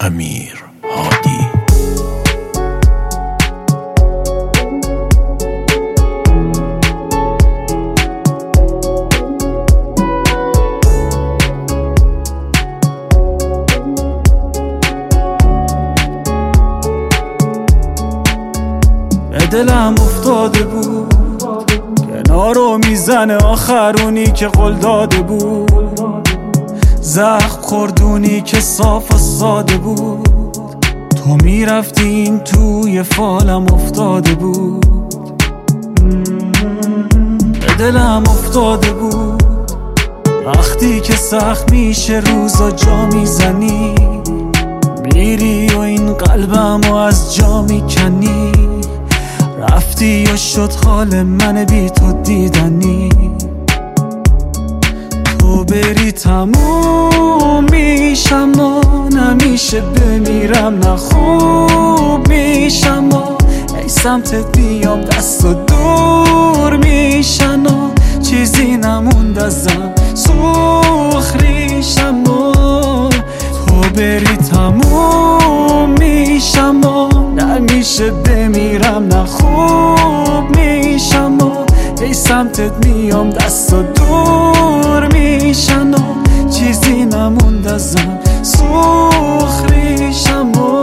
امیر هادی. دلم افتاده بود کنارو میزنه آخرونی که قول داده بود، زخم خوردونی که صاف و ساده بود. تو میرفتین توی فالم افتاده بود. دلم افتاده بود وقتی که سخت میشه روزا جا میزنی، میری و این قلبمو از جا میکنی. رفتی و شد حال من بی تو دیدنی. تو بری تموم میشم و نمیشه بمیرم، نه خوب میشم و ای سمتت بیام دست و دور میشن و چیزی نموند ازم سوخ ریشم و تو بری تموم میشم و نمیشه بمیرم، نه خوب میشم و ای سمتت میام دست و دور میشن و چیزی نموند ازم سوخ ریشم و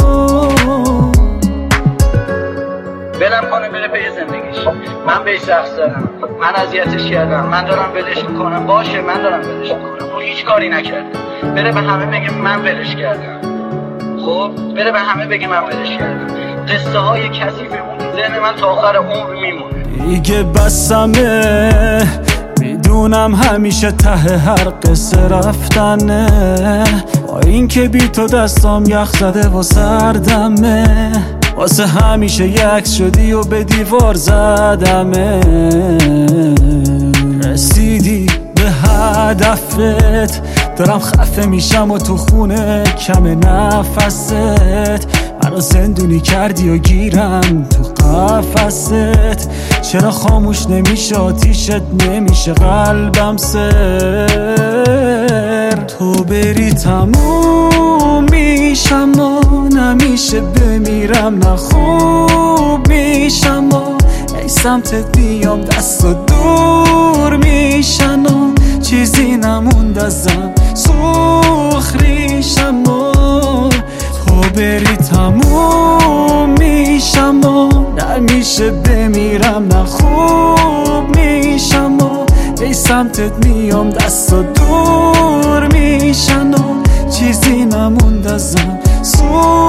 بلم کنه بره پی زندگیش. من بهش رقص دارم، من اذیتش کردم، من دارم ولش میکنم. باشه من دارم ولش میکنم، اون هیچ کاری نکرده. بره به همه بگه من ولش کردم. خب بره به همه بگه من ولش کردم. قصه های کثیف اون ذهن من تا آخر عمر میمونه. دیگه بسمه، میدونم همیشه ته هر قصه رفتنه. با این که بی تو دستام یخ زده و سردمه، واسه همیشه یک شدی و به دیوار زدمه. رسیدی به هدفت، دارم خفه میشم و تو خونه کم نفست. منو زندونی کردی و گیرم تو قفست. چرا خاموش نمیشه آتیشت نمیشه قلبم سر. تو بری تموم میشم و نمیشه بمیرم، نه خوب میشم و ای سمتت بیام دست و دور میشن و چیزی نموند ازم سوخ ریشم و تو بری تموم میشم و نمیشه بمیرم، نه خوب میشم و ای سمتت میام دست و دور میشن و چیزی نموند ازم سوخ